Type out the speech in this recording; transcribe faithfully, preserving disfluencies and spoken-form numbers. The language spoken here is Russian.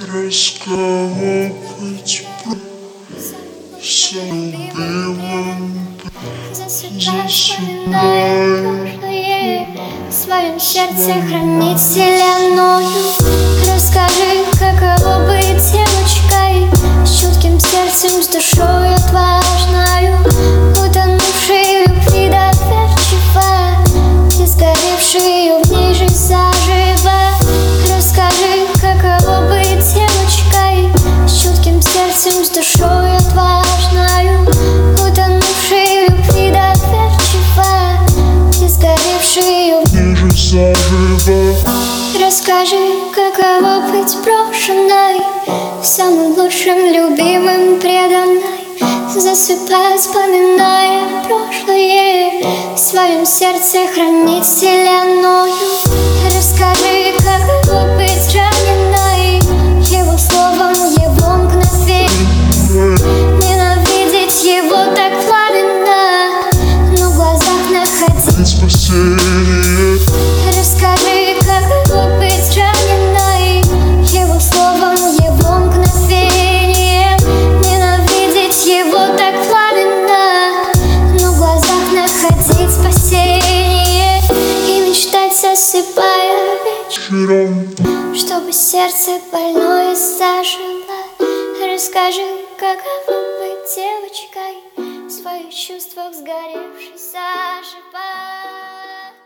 расколопать самолюбивым. Засыпай, вспоминая прошлое, в своем сердце хранить вселенную. Расскажи, каково быть девочкой с чутким сердцем, с душой отважною, утонувшей в любви доверчиво и сгоревшей в ней жизнь заживо. Расскажи, каково быть девочкой с чутким сердцем, с душой отважною, утонувшей в любви доверчиво и сгоревшей в ней жизнь заживо. Расскажи, каково быть брошенной, самым лучшим, любимым, преданной. Засыпай, вспоминая прошлое, в своем сердце хранить вселенную. Расскажи, каково быть раненой его словом, его мгновеньем, ненавидеть его так пламенно, но в глазах находить спасение. Расскажи, каково быть раненой его словом, его мгновеньем, ненавидеть его так пламенно, но в глазах находить спасение и мечтать, засыпая вечером, чтобы сердце больное зажило. Расскажи, каково быть девочкой в своих чувствах, сгоревшей заживо.